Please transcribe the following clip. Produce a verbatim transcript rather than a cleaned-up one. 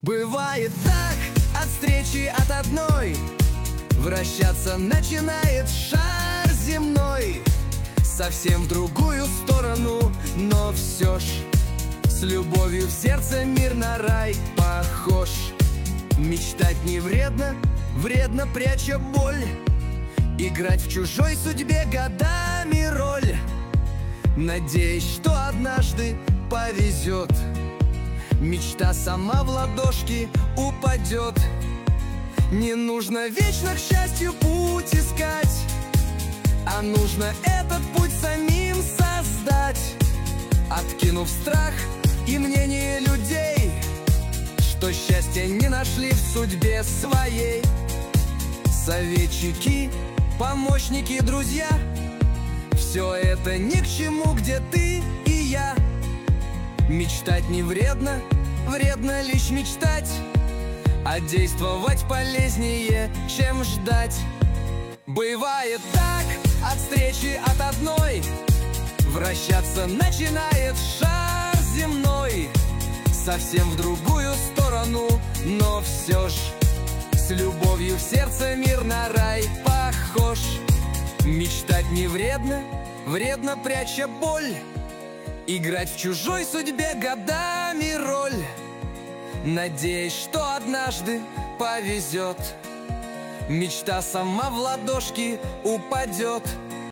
Бывает так, от встречи от одной вращаться начинает шар земной совсем в другую сторону, но все ж с любовью в сердце мир на рай похож. Мечтать не вредно, вредно пряча боль, играть в чужой судьбе годами роль, надеясь, что однажды повезет. Мечта сама в ладошки упадет. Не нужно вечно к счастью путь искать, а нужно этот путь самим создать, откинув страх и мнение людей, что счастья не нашли в судьбе своей. Советчики, помощники, друзья, все это ни к чему, где ты и я. Мечтать не вредно, вредно лишь мечтать, а действовать полезнее, чем ждать. Бывает так, от встречи от одной вращаться начинает шар земной совсем в другую сторону, но все ж с любовью в сердце мир на рай похож. Мечтать не вредно, вредно пряча боль, играть в чужой судьбе годами роль, надеясь, что однажды повезет. Мечта сама в ладошки упадет.